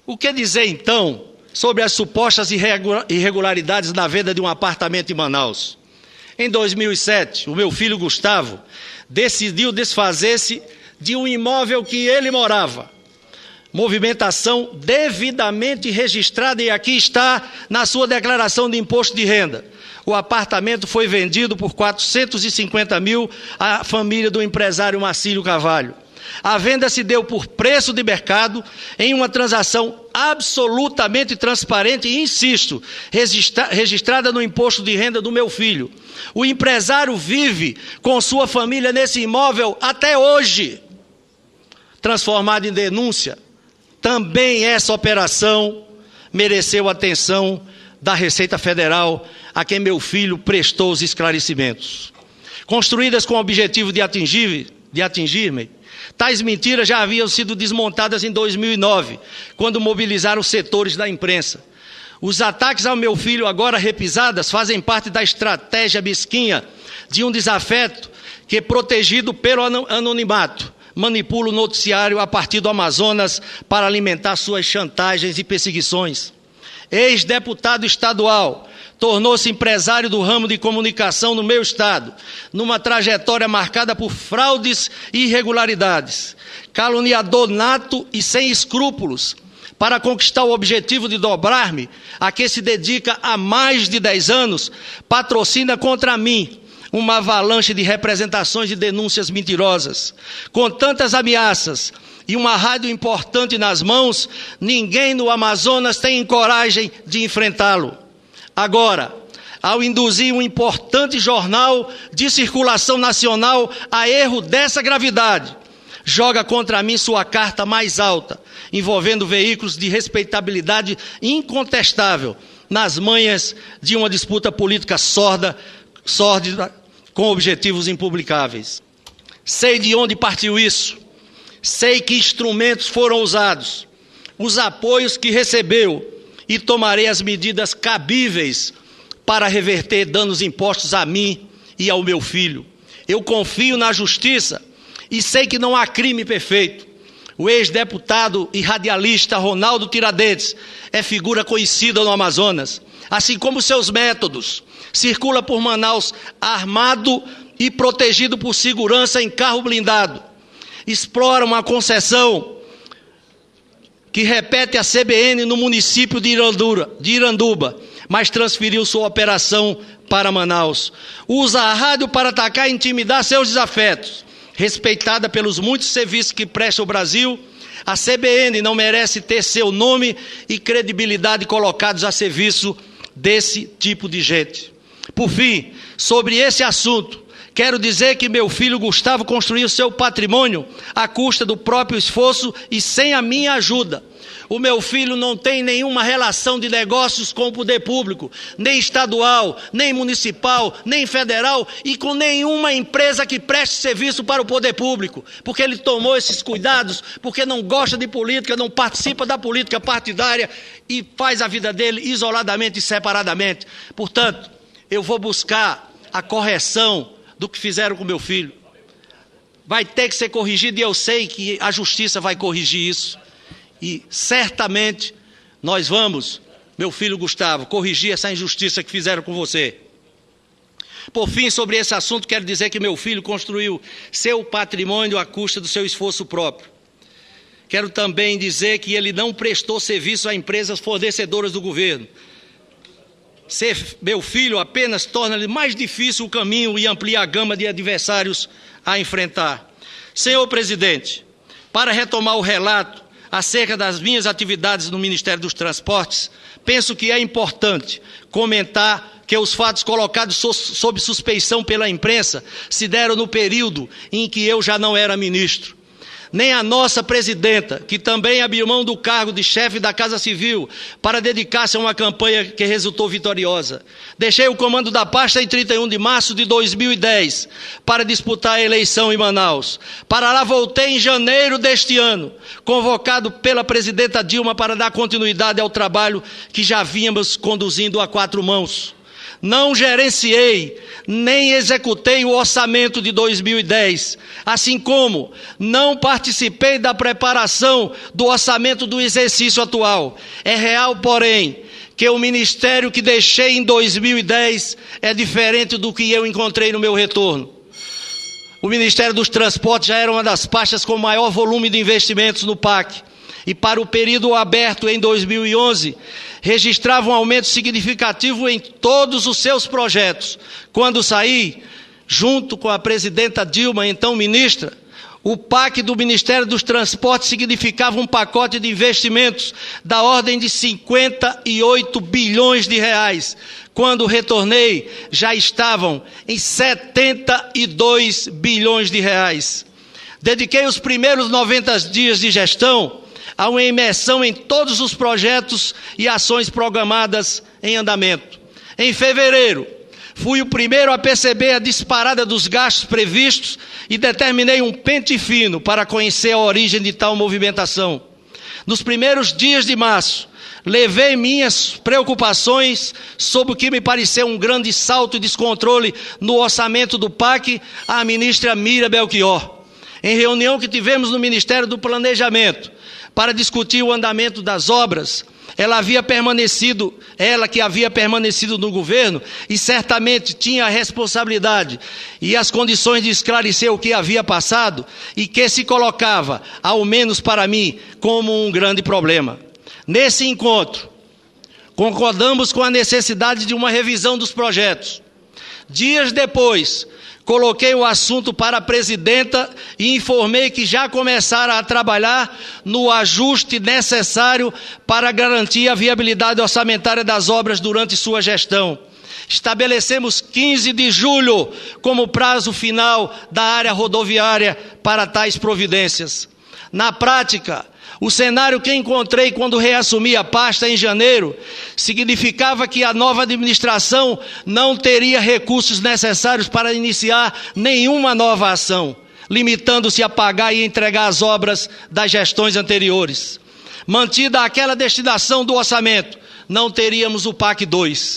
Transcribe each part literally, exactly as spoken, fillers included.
O que dizer, então, sobre as supostas irregularidades na venda de um apartamento em Manaus? Em dois mil e sete, o meu filho Gustavo decidiu desfazer-se de um imóvel que ele morava. Movimentação devidamente registrada, e aqui está na sua declaração de imposto de renda. O apartamento foi vendido por quatrocentos e cinquenta mil à família do empresário Marcílio Carvalho. A venda se deu por preço de mercado, em uma transação absolutamente transparente e, insisto, registra- registrada no imposto de renda do meu filho. O empresário vive com sua família nesse imóvel até hoje. Transformado em denúncia, também essa operação mereceu atenção da Receita Federal, a quem meu filho prestou os esclarecimentos. Construídas com o objetivo de atingir, de atingir-me, tais mentiras já haviam sido desmontadas em dois mil e nove, quando mobilizaram os setores da imprensa. Os ataques ao meu filho, agora repisadas, fazem parte da estratégia mesquinha de um desafeto que, protegido pelo anonimato, manipula o noticiário a partir do Amazonas para alimentar suas chantagens e perseguições. Ex-deputado estadual, tornou-se empresário do ramo de comunicação no meu estado, numa trajetória marcada por fraudes e irregularidades. Caluniador nato e sem escrúpulos, para conquistar o objetivo de dobrar-me, a que se dedica há mais de dez anos, patrocina contra mim uma avalanche de representações e denúncias mentirosas. Com tantas ameaças e uma rádio importante nas mãos, ninguém no Amazonas tem coragem de enfrentá-lo. Agora, ao induzir um importante jornal de circulação nacional a erro dessa gravidade, joga contra mim sua carta mais alta, envolvendo veículos de respeitabilidade incontestável, nas manhas de uma disputa política sorda, sórdida, com objetivos impublicáveis. Sei de onde partiu isso, sei que instrumentos foram usados, os apoios que recebeu, e tomarei as medidas cabíveis para reverter danos impostos a mim e ao meu filho. Eu confio na justiça e sei que não há crime perfeito. O ex-deputado e radialista Ronaldo Tiradentes é figura conhecida no Amazonas, assim como seus métodos. Circula por Manaus armado e protegido por segurança em carro blindado. Explora uma concessão que repete a C B N no município de Irandura, de Iranduba, mas transferiu sua operação para Manaus. Usa a rádio para atacar e intimidar seus desafetos. Respeitada pelos muitos serviços que presta o Brasil, a C B N não merece ter seu nome e credibilidade colocados a serviço desse tipo de gente. Por fim, sobre esse assunto, quero dizer que meu filho Gustavo construiu seu patrimônio à custa do próprio esforço e sem a minha ajuda. O meu filho não tem nenhuma relação de negócios com o poder público, nem estadual, nem municipal, nem federal e com nenhuma empresa que preste serviço para o poder público, porque ele tomou esses cuidados, porque não gosta de política, não participa da política partidária e faz a vida dele isoladamente e separadamente. Portanto, eu vou buscar a correção do que fizeram com meu filho. Vai ter que ser corrigido e eu sei que a justiça vai corrigir isso. E certamente nós vamos, meu filho Gustavo, corrigir essa injustiça que fizeram com você. Por fim, sobre esse assunto, quero dizer que meu filho construiu seu patrimônio à custa do seu esforço próprio. Quero também dizer que ele não prestou serviço a empresas fornecedoras do governo. Ser meu filho apenas torna-lhe mais difícil o caminho e amplia a gama de adversários a enfrentar. Senhor presidente, para retomar o relato acerca das minhas atividades no Ministério dos Transportes, penso que é importante comentar que os fatos colocados sob suspeição pela imprensa se deram no período em que eu já não era ministro. Nem a nossa presidenta, que também abriu mão do cargo de chefe da Casa Civil para dedicar-se a uma campanha que resultou vitoriosa. Deixei o comando da pasta em trinta e um de março de dois mil e dez para disputar a eleição em Manaus. Para lá voltei em janeiro deste ano, convocado pela presidenta Dilma para dar continuidade ao trabalho que já vínhamos conduzindo a quatro mãos. não gerenciei, nem executei o orçamento de dois mil e dez, assim como não participei da preparação do orçamento do exercício atual. É real, porém, que o ministério que deixei em dois mil e dez é diferente do que eu encontrei no meu retorno. O Ministério dos Transportes já era uma das pastas com maior volume de investimentos no P A C, e para o período aberto em dois mil e onze, registrava um aumento significativo em todos os seus projetos. Quando saí, junto com a presidenta Dilma, então ministra, o P A C do Ministério dos Transportes significava um pacote de investimentos da ordem de cinquenta e oito bilhões de reais. Quando retornei, já estavam em setenta e dois bilhões de reais. Dediquei os primeiros noventa dias de gestão a uma imersão em todos os projetos e ações programadas em andamento. Em fevereiro, fui o primeiro a perceber a disparada dos gastos previstos e determinei um pente fino para conhecer a origem de tal movimentação. Nos primeiros dias de março, levei minhas preocupações sobre o que me pareceu um grande salto e descontrole no orçamento do P A C à ministra Mira Belchior. Em reunião que tivemos no Ministério do Planejamento, para discutir o andamento das obras, ela havia permanecido, ela que havia permanecido no governo, e certamente tinha a responsabilidade e as condições de esclarecer o que havia passado, e que se colocava, ao menos para mim, como um grande problema. Nesse encontro, concordamos com a necessidade de uma revisão dos projetos. Dias depois, coloquei o assunto para a presidenta e informei que já começara a trabalhar no ajuste necessário para garantir a viabilidade orçamentária das obras durante sua gestão. Estabelecemos quinze de julho como prazo final da área rodoviária para tais providências. Na prática, o cenário que encontrei quando reassumi a pasta em janeiro significava que a nova administração não teria recursos necessários para iniciar nenhuma nova ação, limitando-se a pagar e entregar as obras das gestões anteriores. Mantida aquela destinação do orçamento, não teríamos o P A C dois.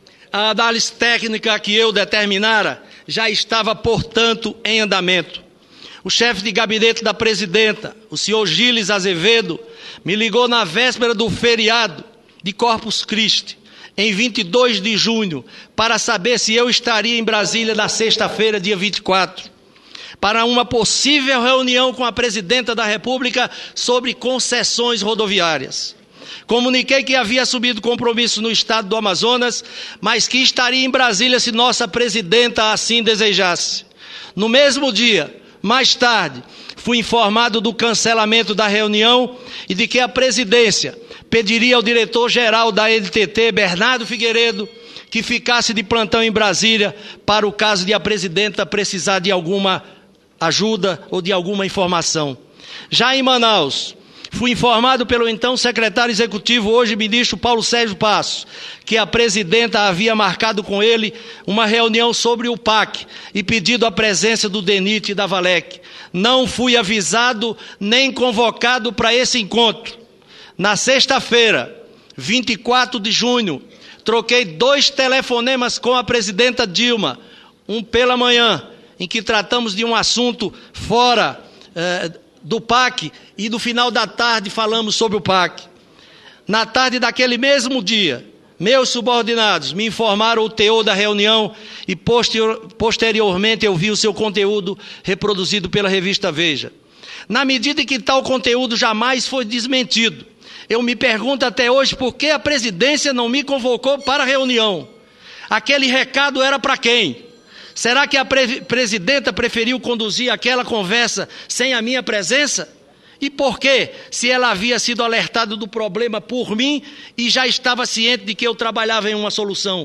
A análise técnica que eu determinara já estava, portanto, em andamento. O chefe de gabinete da presidenta, o senhor Gilles Azevedo, me ligou na véspera do feriado de Corpus Christi, em vinte e dois de junho, para saber se eu estaria em Brasília na sexta-feira, dia vinte e quatro, para uma possível reunião com a presidenta da República sobre concessões rodoviárias. Comuniquei que havia assumido compromisso no estado do Amazonas, mas que estaria em Brasília se nossa presidenta assim desejasse. No mesmo dia, mais tarde, fui informado do cancelamento da reunião e de que a presidência pediria ao diretor-geral da N T T, Bernardo Figueiredo, que ficasse de plantão em Brasília para o caso de a presidenta precisar de alguma ajuda ou de alguma informação. Já em Manaus, fui informado pelo então secretário executivo, hoje ministro Paulo Sérgio Passos, que a presidenta havia marcado com ele uma reunião sobre o P A C e pedido a presença do DENIT e da Valec. Não fui avisado nem convocado para esse encontro. Na sexta-feira, vinte e quatro de junho, troquei dois telefonemas com a presidenta Dilma, um pela manhã, em que tratamos de um assunto fora eh, do P A C, e no final da tarde falamos sobre o P A C. Na tarde daquele mesmo dia, meus subordinados me informaram o teor da reunião e posterior, posteriormente eu vi o seu conteúdo reproduzido pela revista Veja. Na medida em que tal conteúdo jamais foi desmentido, eu me pergunto até hoje por que a presidência não me convocou para a reunião. Aquele recado era para quem? Será que a pre- presidenta preferiu conduzir aquela conversa sem a minha presença? E por quê? Se ela havia sido alertada do problema por mim e já estava ciente de que eu trabalhava em uma solução.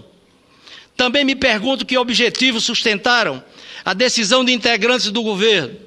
Também me pergunto que objetivos sustentaram a decisão de integrantes do governo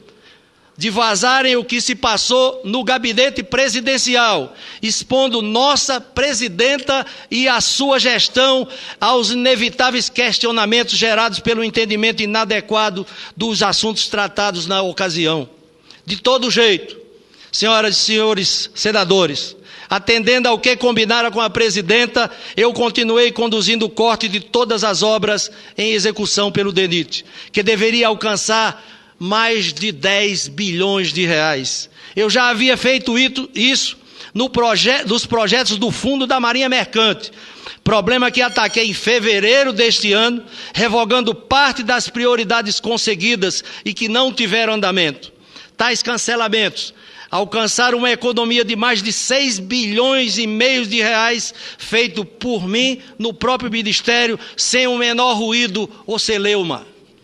de vazarem o que se passou no gabinete presidencial, expondo nossa presidenta e a sua gestão aos inevitáveis questionamentos gerados pelo entendimento inadequado dos assuntos tratados na ocasião. De todo jeito, senhoras e senhores senadores, Atendendo ao que combinara com a presidenta, eu continuei conduzindo o corte de todas as obras em execução pelo DENIT, que deveria alcançar mais de dez bilhões de reais. Eu já havia feito isso no proje- nos projetos do Fundo da Marinha Mercante, problema que ataquei em fevereiro deste ano, revogando parte das prioridades conseguidas e que não tiveram andamento. Tais cancelamentos alcançaram uma economia de mais de seis bilhões e meio de reais, feito por mim no próprio Ministério, sem o menor ruído ou celeuma.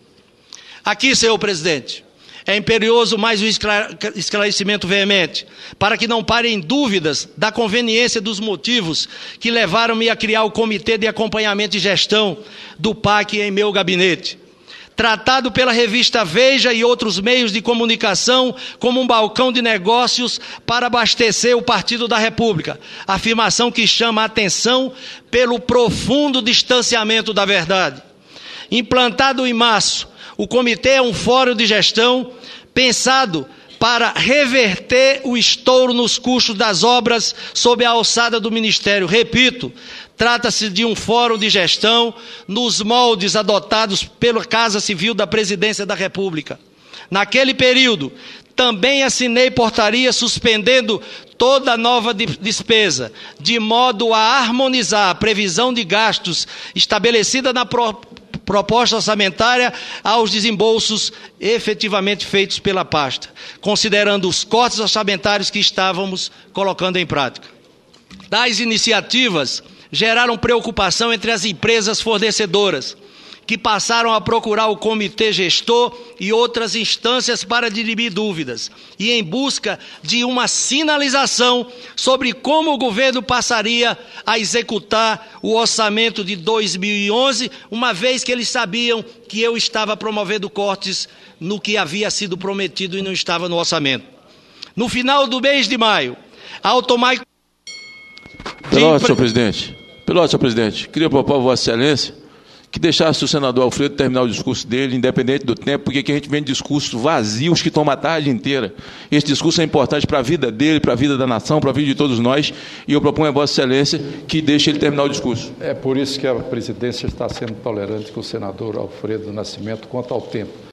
Aqui, senhor presidente, é imperioso mais um esclarecimento veemente, para que não parem dúvidas da conveniência dos motivos que levaram-me a criar o Comitê de Acompanhamento e Gestão do P A C em meu gabinete. Tratado pela revista Veja e outros meios de comunicação como um balcão de negócios para abastecer o Partido da República, afirmação que chama a atenção pelo profundo distanciamento da verdade. Implantado em março, o comitê é um fórum de gestão pensado para reverter o estouro nos custos das obras sob a alçada do Ministério. Repito, trata-se de um fórum de gestão nos moldes adotados pela Casa Civil da Presidência da República. Naquele período, também assinei portaria suspendendo toda nova despesa, de modo a harmonizar a previsão de gastos estabelecida na pro proposta orçamentária aos desembolsos efetivamente feitos pela pasta, considerando os cortes orçamentários que estávamos colocando em prática. Tais iniciativas geraram preocupação entre as empresas fornecedoras, que passaram a procurar o comitê gestor e outras instâncias para dirimir dúvidas, e em busca de uma sinalização sobre como o governo passaria a executar o orçamento de dois mil e onze, uma vez que eles sabiam que eu estava promovendo cortes no que havia sido prometido e não estava no orçamento. No final do mês de maio, ao tomar... Pelote, senhor presidente. Pelote, senhor presidente. Queria propor a Vossa Excelência que deixasse o senador Alfredo terminar o discurso dele, independente do tempo, porque aqui a gente vem de discursos vazios que tomam a tarde inteira. Esse discurso é importante para a vida dele, para a vida da nação, para a vida de todos nós, e eu proponho a Vossa Excelência que deixe ele terminar o discurso. É por isso que a presidência está sendo tolerante com o senador Alfredo Nascimento quanto ao tempo.